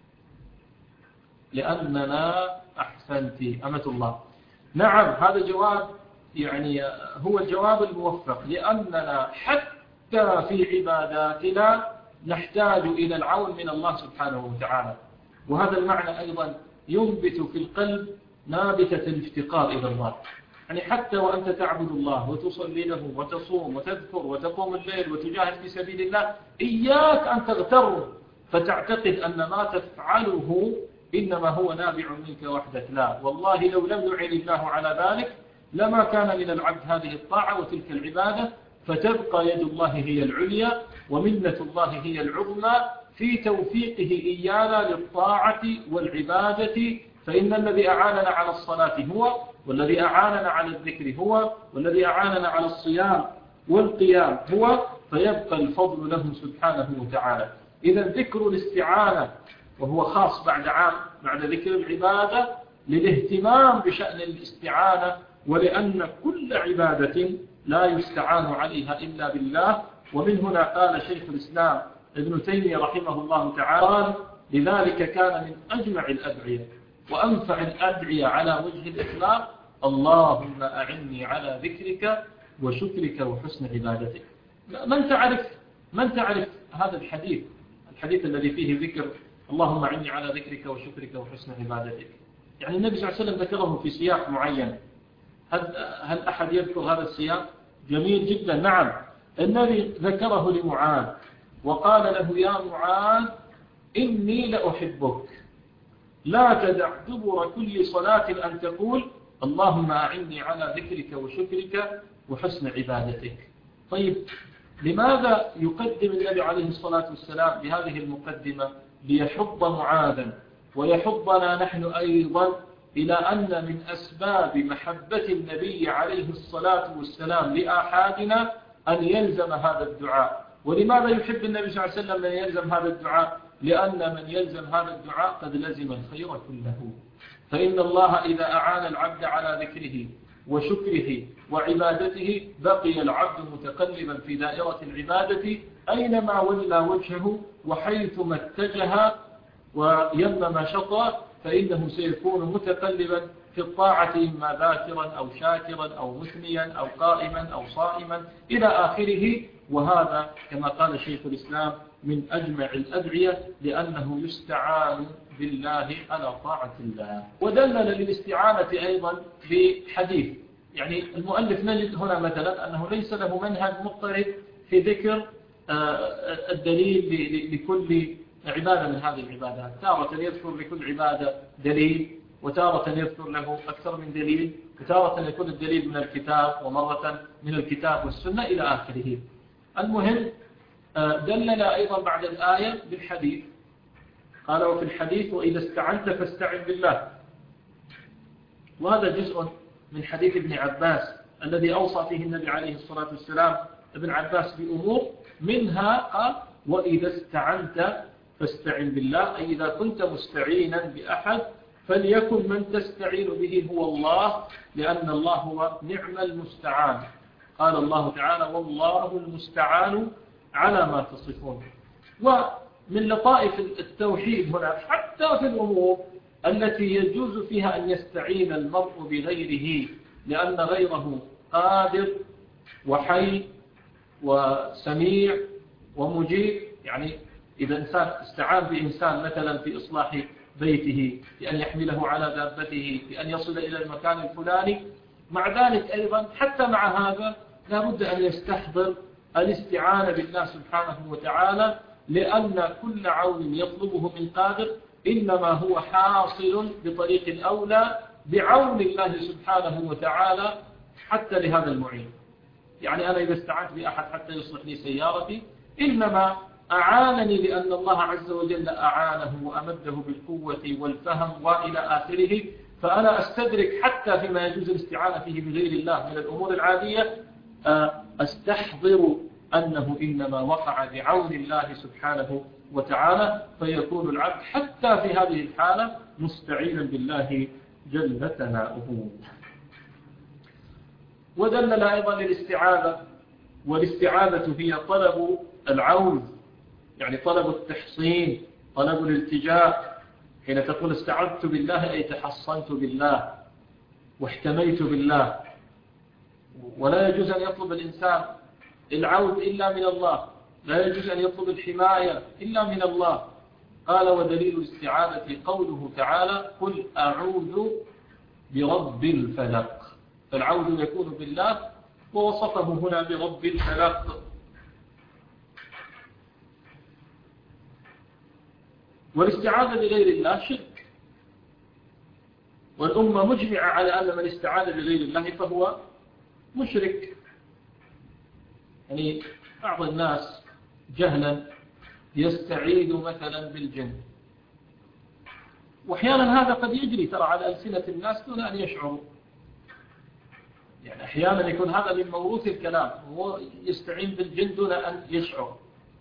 لأننا أحسنت أمة الله. نعم، هذا جواب يعني هو الجواب الموفق، لأننا حتى في عباداتنا نحتاج إلى العون من الله سبحانه وتعالى، وهذا المعنى أيضا ينبت في القلب نابتة الافتقار إلى الله. يعني حتى وأنت تعبد الله وتصلي له وتصوم وتذكر وتقوم الليل وتجاهد في سبيل الله، إياك أن تغتر فتعتقد أن ما تفعله إنما هو نابع منك وحدك. لا والله، لو لم يعن الله على ذلك لما كان من العبد هذه الطاعة وتلك العبادة، فتبقى يد الله هي العليا ومنة الله هي العظمى في توفيقه إيانا للطاعة والعبادة. فإن الذي أعاننا على الصلاة هو، والذي أعاننا على الذكر هو، والذي أعاننا على الصيام والقيام هو، فيبقى الفضل له سبحانه وتعالى. إذا ذكر الاستعانة وهو خاص بعد ذكر العبادة للاهتمام بشأن الاستعانة، ولأن كل عبادة لا يستعان عليها إلا بالله. ومن هنا قال شيخ الإسلام ابن تيمية رحمه الله تعالى قال: لذلك كان من أجمع الأدعية وأنفع الأدعية على وجه الإطلاق اللهم أعني على ذكرك وشكرك وحسن عبادتك. من تعرف هذا الحديث الذي فيه ذكر اللهم أعني على ذكرك وشكرك وحسن عبادتك؟ يعني النبي صلى الله عليه وسلم ذكره في سياق معين. هل أحد يذكر هذا السياق؟ جميل جدا. نعم، النبي ذكره لمعاذ وقال له: يا معاذ إني لأحبك، لا تدع دبر كل صلاة أن تقول اللهم أعني على ذكرك وشكرك وحسن عبادتك. طيب، لماذا يقدم النبي عليه الصلاة والسلام بهذه المقدمة؟ ليحض معاذا ويحضنا نحن أيضا إلى أن من أسباب محبة النبي عليه الصلاة والسلام لآحادنا أن يلزم هذا الدعاء. ولماذا يحب النبي صلى الله عليه وسلم أن يلزم هذا الدعاء؟ لأن من يلزم هذا الدعاء قد لزم الخير كله. فإن الله إذا أعان العبد على ذكره وشكره وعبادته بقي العبد متقلبا في دائرة العبادة أينما ولى وجهه وحيثما اتجه ويمما شطى، فإنه سيكون متقلبا في الطاعة إما ذاكرا أو شاكرا أو مثنيا أو قائما أو صائما إلى آخره. وهذا كما قال شيخ الإسلام من أجمع الأدعية، لأنه يستعان بالله على طاعة الله. ودلل للاستعانة أيضا بحديث، يعني المؤلف نجد هنا مثلا أنه ليس له منهج مضطرد في ذكر الدليل لكل عبادة من هذه العبادات. تارة يذكر لكل عبادة دليل، وتارة يذكر له أكثر من دليل، وتارة يكون الدليل من الكتاب، ومرة من الكتاب والسنة إلى آخره. المهم دلنا أيضا بعد الآية بالحديث، قال: وفي الحديث وإذا استعنت فاستعن بالله. وهذا جزء من حديث ابن عباس الذي أوصى فيه النبي عليه الصلاة والسلام ابن عباس بأمور، منها قال: وإذا استعنت فاستعن بالله، أي إذا كنت مستعينا بأحد فليكن من تستعين به هو الله، لأن الله هو نعم المستعان. قال الله تعالى: والله المستعان على ما تصفون. ومن لطائف التوحيد هنا حتى في الأمور التي يجوز فيها أن يستعين المرء بغيره، لأن غيره قادر وحي وسميع ومجيب. يعني إذا إنسان استعان بإنسان مثلا في إصلاح بيته، بأن يحمله على دابته، بأن يصل إلى المكان الفلاني، مع ذلك أيضا حتى مع هذا لا بد أن يستحضر الاستعانة بالله سبحانه وتعالى، لأن كل عون يطلبه من قادر إنما هو حاصل بطريق الأولى بعون الله سبحانه وتعالى حتى لهذا المعين. يعني أنا إذا استعنت بأحد حتى يصلح لي سيارتي إنما أعانني لأن الله عز وجل أعانه وأمده بالقوة والفهم وإلى آخره، فأنا أستدرك حتى فيما يجوز الاستعانة فيه بغير الله من الأمور العادية أستحضر أنه إنما وقع بعون الله سبحانه وتعالى، فيكون العبد حتى في هذه الحالة مستعينا بالله جل ثناؤه. ودلل أيضا للاستعاذة، والاستعاذة هي طلب العون، يعني طلب التحصين، طلب الالتجاء. حين تقول استعذت بالله أي تحصنت بالله واحتميت بالله. ولا يجوز أن يطلب الإنسان العون إلا من الله، لا يجوز أن يطلب الحماية إلا من الله. قال ودليل الاستعاذة قوله تعالى قل أعوذ برب الفلق، فالعوذ يكون بالله ووصفه هنا برب الفلق. والاستعاذة بغير الله شرك، والأمة مجمعة على أن من استعاذ بغير الله فهو مشرك. يعني بعض الناس جهلا يستعيذ مثلا بالجن، وأحيانا هذا قد يجري ترى على ألسنة الناس دون أن يشعروا. يعني أحيانا يكون هذا من موروث الكلام، هو يستعين بالجن دون أن يشعر.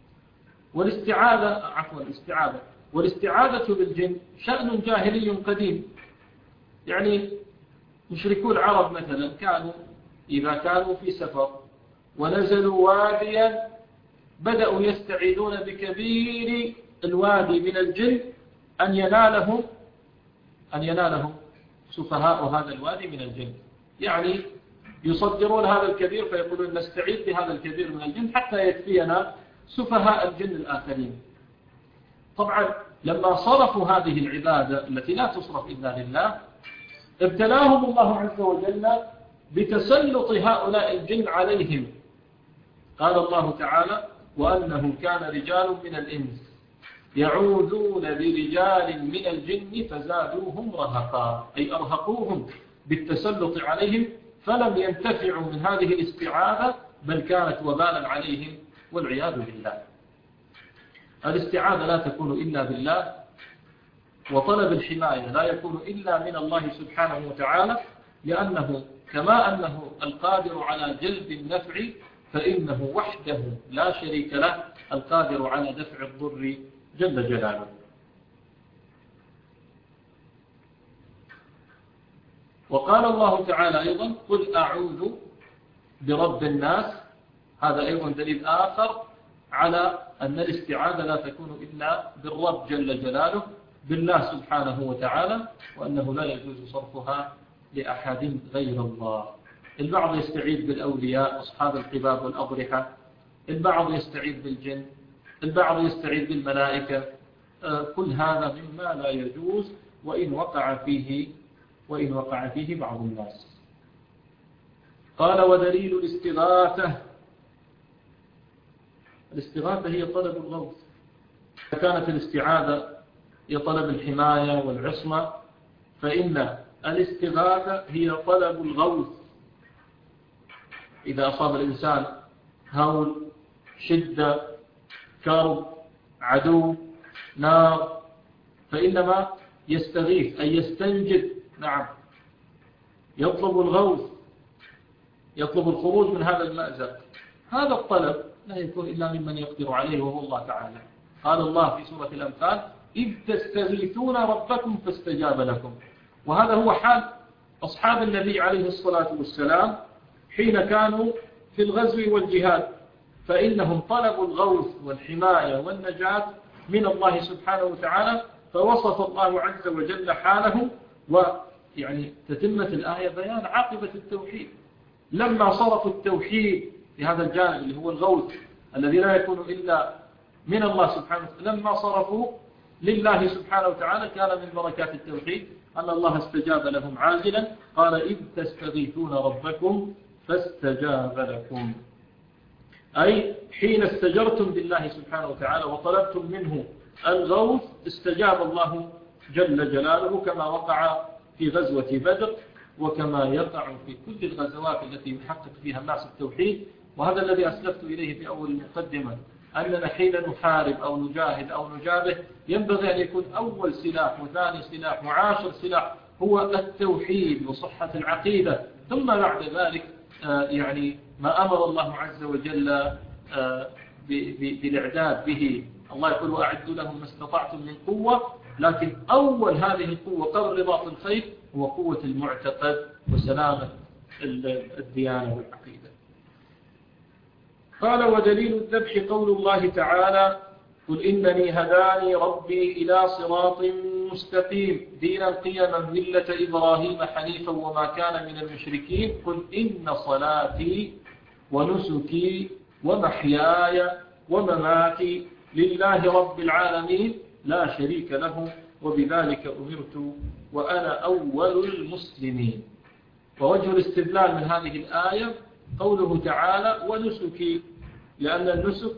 والاستعاذة بالجن شأن جاهلي قديم. يعني مشركو العرب مثلا كانوا إذا كانوا في سفر ونزلوا واديا بدأوا يستعيذون بكبير الوادي من الجن أن ينالهم سفهاء هذا الوادي من الجن. يعني يصدرون هذا الكبير فيقولون نستعيذ بهذا الكبير من الجن حتى يكفينا سفهاء الجن الآخرين. طبعا لما صرفوا هذه العبادة التي لا تصرف إلا لله ابتلاهم الله عز وجل بتسلط هؤلاء الجن عليهم. قال الله تعالى وأنه كان رجال من الإنس يعوذون برجال من الجن فزادوهم رهقا، أي أرهقوهم بالتسلط عليهم فلم ينتفعوا من هذه الاستعاذة بل كانت وبالا عليهم والعياذ بالله. الاستعاذة لا تكون إلا بالله، وطلب الحماية لا يكون إلا من الله سبحانه وتعالى، لأنه كما أنه القادر على جلب النفع فإنه وحده لا شريك له القادر على دفع الضر جل جلاله. وقال الله تعالى أيضا قل أعوذ برب الناس، هذا أيضا دليل آخر على أن الاستعاذة لا تكون إلا بالرب جل جلاله بالله سبحانه وتعالى، وأنه لا يجوز صرفها لأحد غير الله. البعض يستعيذ بالأولياء أصحاب القباب والأضرحة، البعض يستعيذ بالجن، البعض يستعيذ بالملائكة. كل هذا مما لا يجوز وإن وقع فيه بعض الناس. قال ودليل الاستغاثة هي طلب الغوث. كانت الاستعاذة هي طلب الحماية والعصمة، فإن الاستغاثة هي طلب الغوث. إذا أصاب الإنسان هول، شدة، كرب، عدو، نار، فإنما يستغيث أي يستنجد. نعم، يطلب الغوث، يطلب الخروج من هذا المأزق. هذا الطلب لا يكون إلا ممن يقدر عليه وهو الله تعالى. قال الله في سورة الأنفال إذ تستغيثون ربكم فاستجاب لكم. وهذا هو حال أصحاب النبي عليه الصلاة والسلام حين كانوا في الغزو والجهاد، فإنهم طلبوا الغوث والحماية والنجاة من الله سبحانه وتعالى، فوصف الله عز وجل حالهم. ويعني تتمة الآية بيان عاقبة التوحيد. لما صرفوا التوحيد في هذا الجانب اللي هو الغوث الذي لا يكون إلا من الله سبحانه وتعالى، لما صرفوا لله سبحانه وتعالى كان من بركات التوحيد أن الله استجاب لهم عاجلا. قال إذ تستغيثون ربكم فاستجاب لكم. أي حين استجرتم بالله سبحانه وتعالى وطلبتم منه الغوث استجاب الله جل جلاله، كما وقع في غزوة بدر وكما يقع في كل الغزوات التي يحقق فيها الناس التوحيد. وهذا الذي أسلفت إليه في أول المقدمة، أننا حين نحارب أو نجاهد أو نجابه ينبغي أن يكون أول سلاح وثاني سلاح وعاشر سلاح هو التوحيد وصحة العقيدة، ثم بعد ذلك يعني ما أمر الله عز وجل بالإعداد به. الله يقول وأعدوا لهم ما استطعتم من قوة، لكن أول هذه القوة قبل رباط الخيل هو قوة المعتقد وسلامة الديانة والعقيدة. قال ودليل الذبح قول الله تعالى قل إنني هداني ربي إلى صراط مستقيم دينا قيما ملة إبراهيم حنيفا وما كان من المشركين قل إن صلاتي ونسكي ومحياي ومماتي لله رب العالمين لا شريك له وبذلك أمرت وأنا أول المسلمين. ووجه الاستدلال من هذه الآية قوله تعالى ونسكي، لأن النسك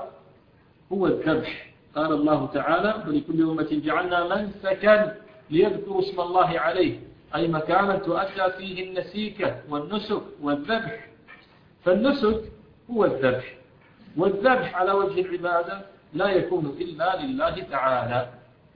هو الذبح. قال الله تعالى ولكل أمة جعلنا منسكا ليذكروا اسم الله عليه، أي مكانا تؤدى فيه النسيكة والنسك والذبح. فالنسك هو الذبح، والذبح على وجه العبادة لا يكون إلا لله تعالى.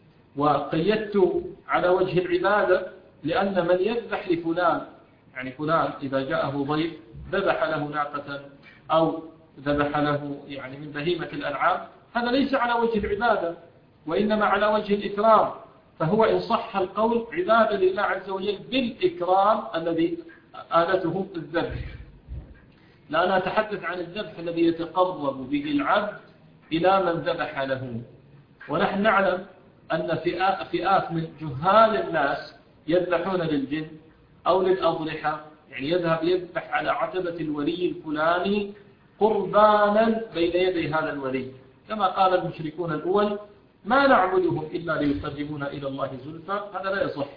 وقيدت على وجه العبادة لأن من يذبح لفلان، يعني فلان إذا جاءه ضيف ذبح له ناقة أو ذبح له يعني من بهيمة الأنعام، هذا ليس على وجه العبادة وإنما على وجه الإكرام. فهو إن صح القول عبادة لله عز وجل بالإكرام الذي آلته الذبح. لا أنا أتحدث عن الذبح الذي يتقرب به العبد إلى من ذبح له. ونحن نعلم أن فئات من جهال الناس يذبحون للجن أو للأضرحة، يعني يذبح على عتبة الولي الفلاني قربانا بين يدي هذا الولي، كما قال المشركون الأول ما نعبدهم إلا ليقربونا إلى الله زلفى. هذا لا يصح،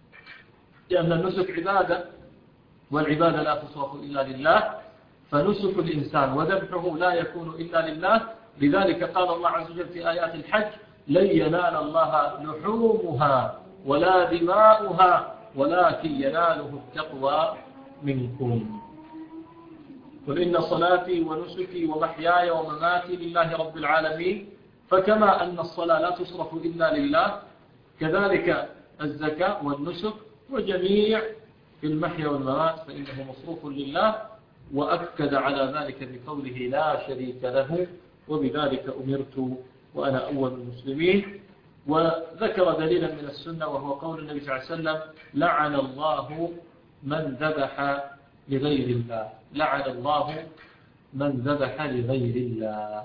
لأن النسك عبادة والعبادة لا تصرف إلا لله، فنسك الإنسان وذبحه لا يكون إلا لله. لذلك قال الله عز وجل في آيات الحج لن ينال الله لحومها ولا دماؤها ولكن يناله التقوى منكم. قل إن صلاتي ونسكي ومحياي ومماتي لله رب العالمين. فكما أن الصلاة لا تصرف إلا لله، كذلك الزكاة والنسك وجميع المحيا والممات فإنه مصروف لله. وأكد على ذلك بقوله لا شريك له وبذلك أمرت وأنا أول المسلمين. وذكر دليلا من السنة وهو قول النبي صلى الله عليه وسلم لعن الله من ذبح لغير الله، لعن الله من ذبح لغير الله.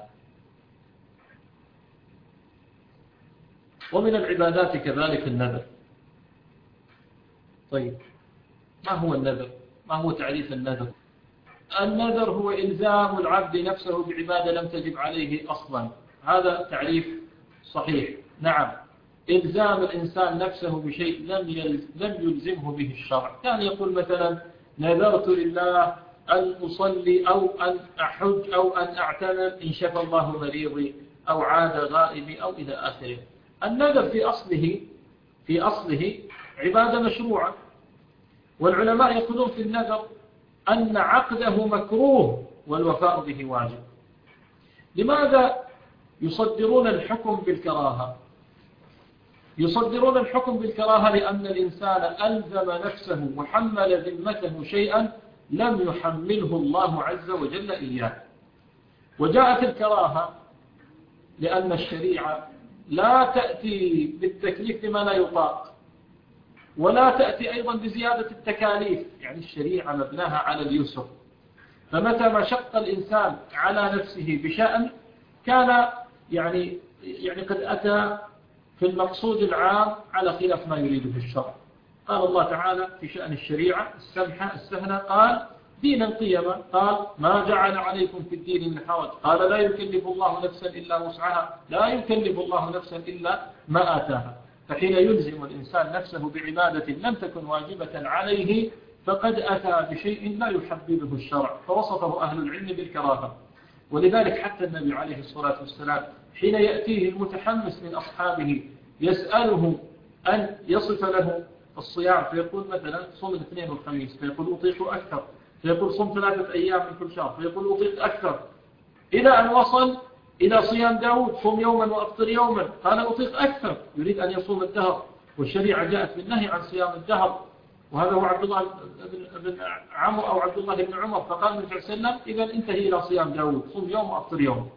ومن العبادات كذلك النذر. طيب ما هو النذر؟ ما هو تعريف النذر؟ النذر هو إلزام العبد نفسه بعبادة لم تجب عليه أصلا. هذا تعريف صحيح. نعم، إلزام الإنسان نفسه بشيء لم يلزمه به الشرع. كان يقول مثلا نذرت لله أن أصلي أو أن أحج أو أن أعتمر إن شفى الله مريضي أو عاد غائبي أو إلى آخره. النذر في أصله عبادة مشروعة، والعلماء يقولون في النذر أن عقده مكروه والوفاء به واجب. لماذا يصدرون الحكم بالكراهة؟ يصدرون الحكم بالكراهة لأن الإنسان ألزم نفسه وحمل ذمته شيئا لم يحمله الله عز وجل إياه. وجاءت الكراهة لأن الشريعة لا تأتي بالتكليف لما لا يطاق، ولا تأتي أيضا بزيادة التكاليف، يعني الشريعة مبناها على اليسر. فمتى ما شق الإنسان على نفسه بشأن كان يعني قد أتى في المقصود العام على خلاف ما يريده الشرع. قال الله تعالى في شأن الشريعة السمحة السهلة قال دينا قيما، قال ما جعل عليكم في الدين من حرج، قال لا يكلف الله نفسا إلا وسعها، لا يكلف الله نفسا إلا ما آتاها. فحين يلزم الإنسان نفسه بعبادة لم تكن واجبة عليه فقد أتى بشيء لا يحببه الشرع، فوصفه أهل العلم بالكراهة. ولذلك حتى النبي عليه الصلاة والسلام حين يأتيه المتحمس من أصحابه يسأله أن يصف له الصيام، فيقول مثلا صوم الاثنين والخميس، فيقول أطيق أكثر، فيقول صوم 3 أيام من كل شهر، فيقول أطيق أكثر، إلى أن وصل إلى صيام داود صوم يوما وأفطر يوما، قال أطيق أكثر، يريد أن يصوم الدهر، والشريعة جاءت بالنهي عن صيام الدهر. وهذا هو عبد الله بن عمرو أو عبد الله بن عمر، فقال النبي صلى الله عليه وسلم إذا انتهي إلى صيام داود صوم يوم وأفطر يوم.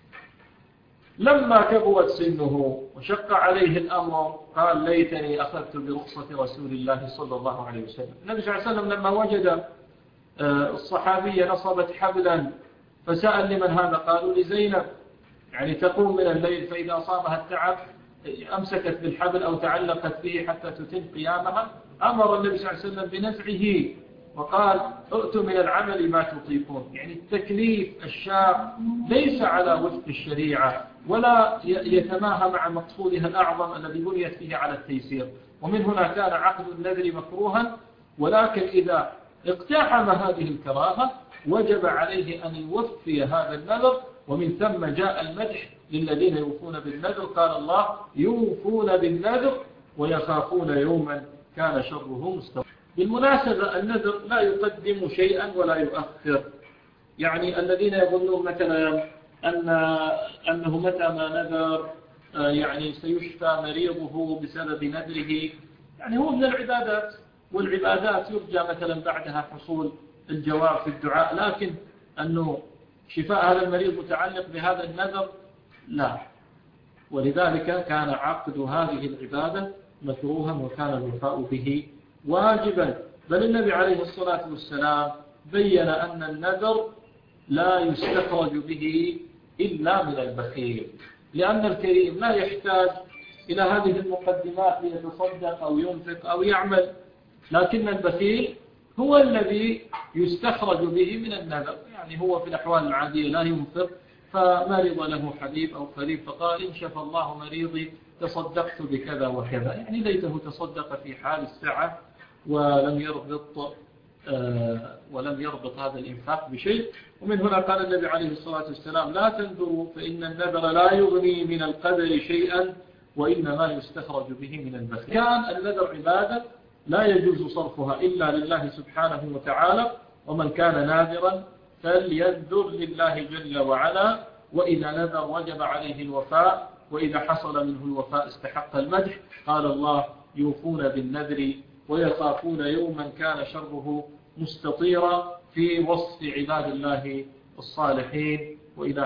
لما كبرت سنه وشق عليه الأمر قال ليتني أخذت برخصة رسول الله صلى الله عليه وسلم. النبي صلى الله عليه وسلم لما وجد الصحابية نصبت حبلا فسأل لمن هذا؟ قالوا لزينب، يعني تقوم من الليل فإذا أصابها التعب أمسكت بالحبل أو تعلقت به حتى تتم قيامها. أمر النبي صلى الله عليه وسلم بنزعه وقال ائتوا من العمل ما تطيقون، يعني التكليف الشاق ليس على وفق الشريعة ولا يتماهى مع مقصودها الأعظم الذي بنيت فيه على التيسير. ومن هنا كان عقد النذر مكروها، ولكن إذا اقتحم هذه الكراهة وجب عليه أن يوفي هذا النذر، ومن ثم جاء المدح للذين يوفون بالنذر، قال الله يوفون بالنذر ويخافون يوما كان شره مستقبلا. بالمناسبة النذر لا يقدم شيئا ولا يؤخر، يعني الذين يظنون مثلا أنه متى ما نذر يعني سيشفى مريضه بسبب نذره، يعني هو من العبادات، والعبادات يرجى مثلا بعدها حصول الجواب في الدعاء، لكن أنه شفاء هذا المريض متعلق بهذا النذر لا. ولذلك كان عقد هذه العبادة مكروها وكان الوفاء به واجبا. بل النبي عليه الصلاة والسلام بين أن النذر لا يستخرج به إلا من البخيل، لأن الكريم لا يحتاج إلى هذه المقدمات ليتصدق أو ينفق أو يعمل، لكن البخيل هو الذي يستخرج به من النذر. يعني هو في الأحوال العادية لا ينفق، فمرض له حبيب أو قريب فقال إن شفى الله مريضي تصدقت بكذا وكذا، يعني ليته تصدق في حال السعة ولم يربط هذا الإنفاق بشيء. ومن هنا قال النبي عليه الصلاة والسلام لا تنذروا فإن النذر لا يغني من القدر شيئا وإنما يستخرج به من البخيل. كان النذر عبادة لا يجوز صرفها إلا لله سبحانه وتعالى، ومن كان ناذرا فلينذر لله جل وعلا، وإذا نذر وجب عليه الوفاء، وإذا حصل منه الوفاء استحق المدح. قال الله يوفون بالنذر ويخافون يوما كان شره مستطيرا في وصف عباد الله الصالحين. وإلى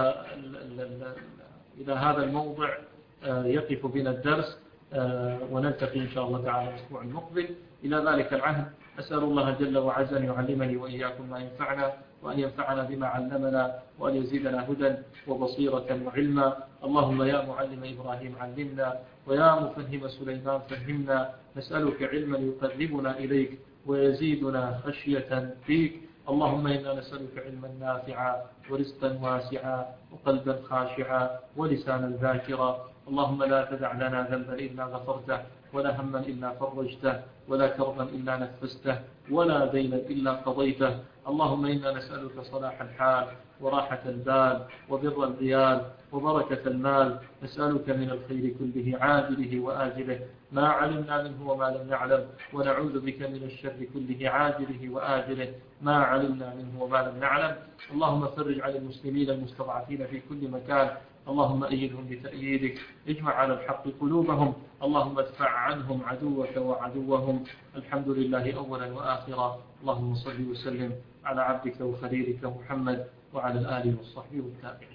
هذا الموضع يقف بنا الدرس، ونلتقي إن شاء الله تعالى الأسبوع المقبل. إلى ذلك العهد أسأل الله جل وعز أن يعلمني وإياكم ما ينفعنا، وأن ينفعنا بما علمنا، وأن يزيدنا هدى وبصيرة وعلما. اللهم يا معلم إبراهيم علمنا، ويا مفهم سليمان فهمنا. نسألك علما يقربنا إليك ويزيدنا خشية فيك. اللهم إنا نسألك علما نافعا ورزقا واسعا وقلبا خاشعا ولسانا ذاكرا. اللهم لا تدع لنا ذنبا إلا غفرته، ولا هما إلا فرجته، ولا كربا إلا نفسته، ولا دينا إلا قضيته. اللهم إنا نسألك صلاح الحال وراحة البال وبر العيال وبركة المال. نسألك من الخير كله عاجله وآجله ما علمنا منه وما لم نعلم، ونعوذ بك من الشر كله عاجله وآجله ما علمنا منه وما لم نعلم. اللهم فرج على المسلمين المستضعفين في كل مكان، اللهم أيدهم بتأييدك، اجمع على الحق قلوبهم، اللهم ادفع عنهم عدوك وعدوهم. الحمد لله أولا وآخرا. اللهم صل وسلم على عبدك وخليلك محمد وعلى الآل والصحب والتابعين.